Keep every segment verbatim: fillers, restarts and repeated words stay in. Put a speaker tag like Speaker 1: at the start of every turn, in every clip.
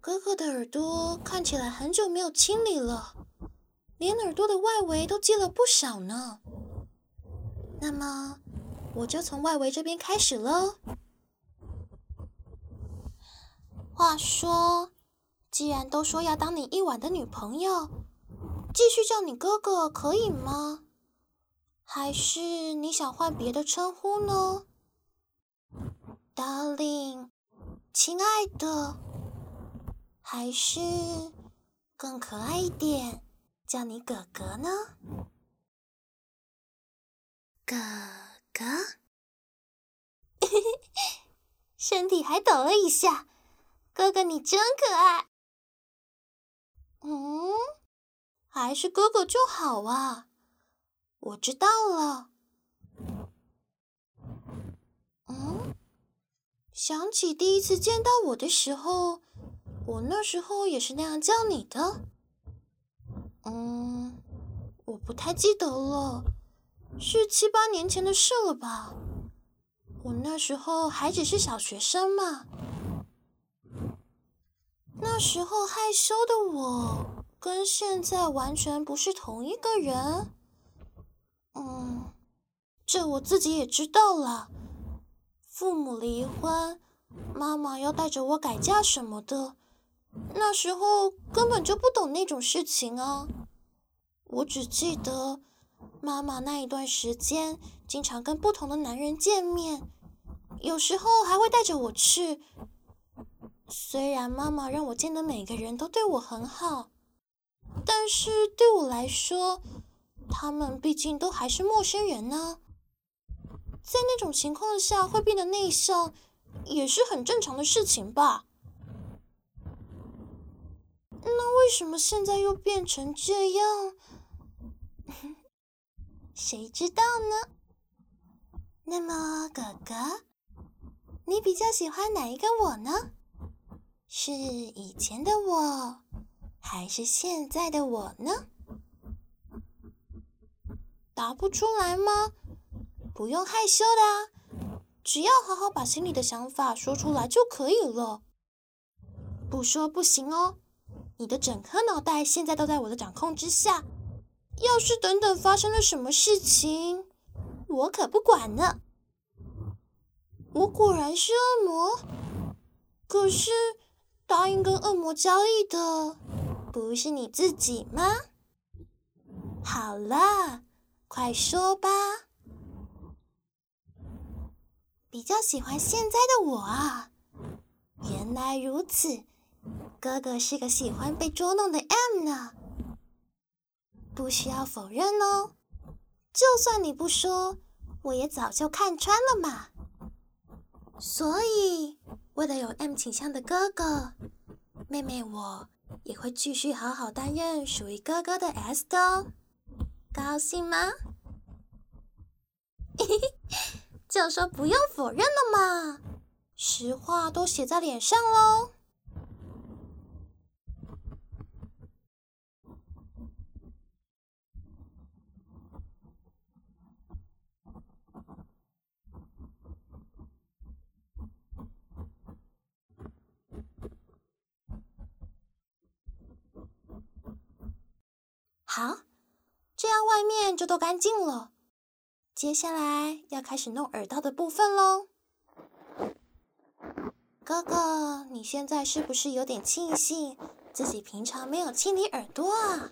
Speaker 1: 哥哥的耳朵看起来很久没有清理了，连耳朵的外围都积了不少呢。那么，我就从外围这边开始喽。话说，既然都说要当你一晚的女朋友，继续叫你哥哥可以吗？还是你想换别的称呼呢 ？Darling， 亲爱的，还是更可爱一点，叫你哥哥呢？哥哥，身体还抖了一下。哥哥，你真可爱。嗯，还是哥哥就好啊。我知道了。嗯，想起第一次见到我的时候，我那时候也是那样叫你的。嗯，我不太记得了，是七八年前的事了吧？我那时候还只是小学生嘛。那时候害羞的我，跟现在完全不是同一个人。嗯，这我自己也知道了。父母离婚，妈妈要带着我改嫁什么的，那时候根本就不懂那种事情啊。我只记得妈妈那一段时间经常跟不同的男人见面，有时候还会带着我去。虽然妈妈让我见的每个人都对我很好，但是对我来说，他们毕竟都还是陌生人呢。在那种情况下会变得内向，也是很正常的事情吧。那为什么现在又变成这样？谁知道呢？那么，哥哥，你比较喜欢哪一个我呢？是以前的我，还是现在的我呢？答不出来吗？不用害羞的啊，只要好好把心里的想法说出来就可以了。不说不行哦，你的整颗脑袋现在都在我的掌控之下。要是等等发生了什么事情，我可不管呢。我果然是恶魔，可是答应跟恶魔交易的，不是你自己吗？好了，快说吧。比较喜欢现在的我啊，原来如此，哥哥是个喜欢被捉弄的 M 呢。不需要否认哦，就算你不说，我也早就看穿了嘛。所以，为了有 M 倾向的哥哥，妹妹我也会继续好好担任属于哥哥的 S 的哦。高兴吗？就说不用否认了嘛，实话都写在脸上喽。好，这样外面就都干净了。接下来要开始弄耳道的部分喽。哥哥，你现在是不是有点庆幸自己平常没有清理耳朵啊？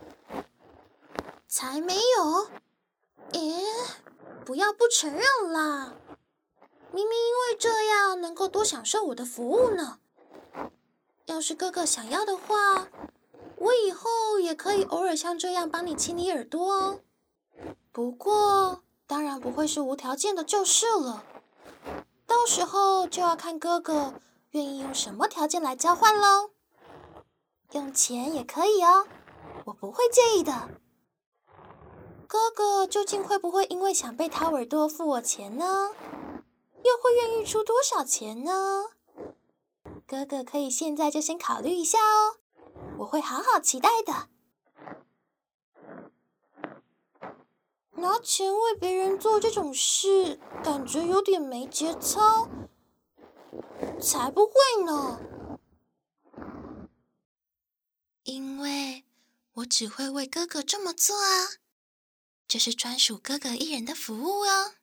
Speaker 1: 才没有！诶，不要不承认啦！明明因为这样能够多享受我的服务呢。要是哥哥想要的话，我以后也可以偶尔像这样帮你清理耳朵哦。不过，当然不会是无条件的就是了。到时候就要看哥哥愿意用什么条件来交换喽。用钱也可以哦，我不会介意的。哥哥究竟会不会因为想被掏耳朵付我钱呢？又会愿意出多少钱呢？哥哥可以现在就先考虑一下哦，我会好好期待的。拿钱为别人做这种事，感觉有点没节操。才不会呢！ 我只会为哥哥这么做啊，这是专属哥哥一人的服务哦。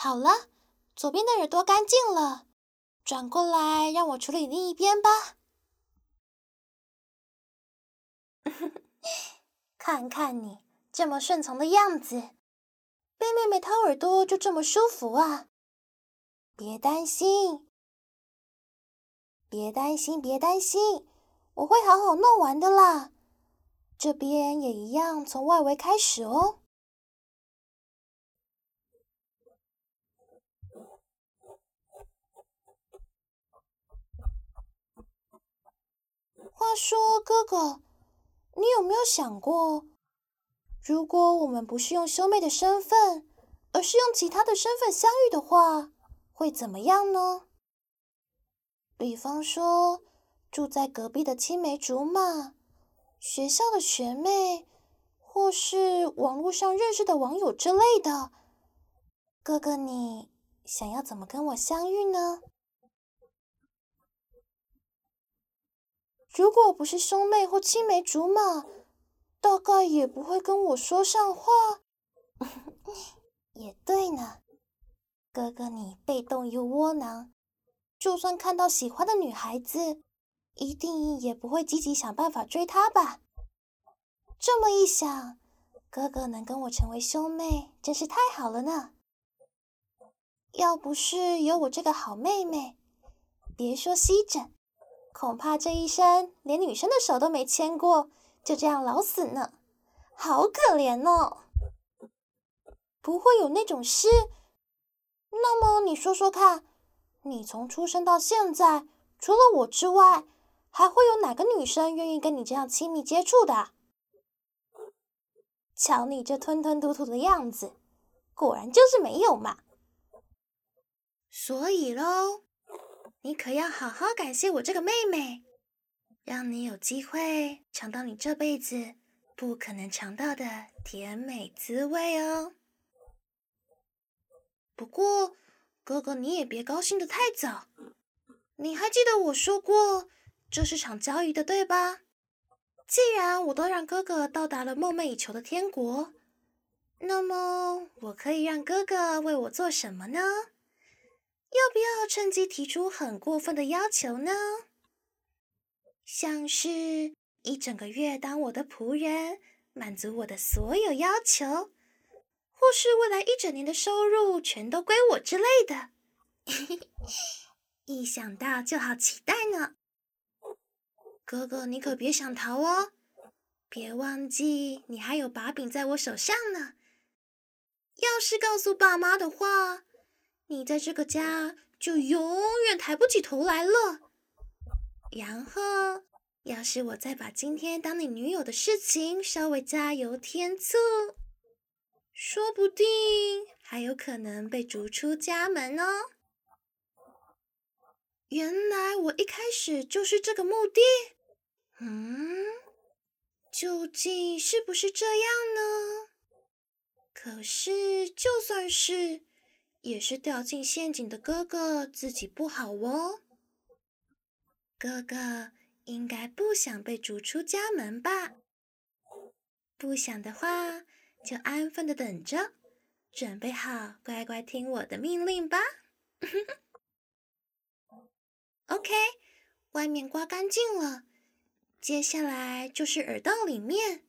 Speaker 1: 好了，左边的耳朵干净了，转过来让我处理另一边吧。看看你这么顺从的样子，被妹妹掏耳朵就这么舒服啊？别担心，别担心，别担心，我会好好弄完的啦。这边也一样，从外围开始哦。话说，哥哥，你有没有想过，如果我们不是用兄妹的身份，而是用其他的身份相遇的话，会怎么样呢？比方说，住在隔壁的青梅竹马，学校的学妹，或是网络上认识的网友之类的。哥哥，你想要怎么跟我相遇呢？如果不是兄妹或青梅竹马，大概也不会跟我说上话。也对呢，哥哥你被动又窝囊，就算看到喜欢的女孩子，一定也不会积极想办法追她吧？这么一想，哥哥能跟我成为兄妹，真是太好了呢。要不是有我这个好妹妹，别说吸枕，恐怕这一生连女生的手都没牵过，就这样老死呢，好可怜哦。不会有那种事。那么你说说看，你从出生到现在，除了我之外，还会有哪个女生愿意跟你这样亲密接触的？瞧你这吞吞吐吐的样子，果然就是没有嘛。所以咯，你可要好好感谢我这个妹妹，让你有机会尝到你这辈子不可能尝到的甜美滋味哦。不过，哥哥你也别高兴得太早。你还记得我说过，这是场交易的，对吧？既然我都让哥哥到达了梦寐以求的天国，那么我可以让哥哥为我做什么呢？要不要趁机提出很过分的要求呢？像是一整个月当我的仆人，满足我的所有要求，或是未来一整年的收入全都归我之类的。一想到就好期待呢。哥哥，你可别想逃哦，别忘记你还有把柄在我手上呢。要是告诉爸妈的话，你在这个家就永远抬不起头来了。然后，要是我再把今天当你女友的事情稍微加油添醋，说不定还有可能被逐出家门哦。原来我一开始就是这个目的。嗯，究竟是不是这样呢？可是就算是，也是掉进陷阱的哥哥自己不好哦。哥哥应该不想被逐出家门吧？不想的话，就安分的等着，准备好乖乖听我的命令吧。OK， 外面刮干净了，接下来就是耳道里面。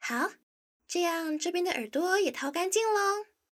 Speaker 1: 好，这样这边的耳朵也掏干净喽。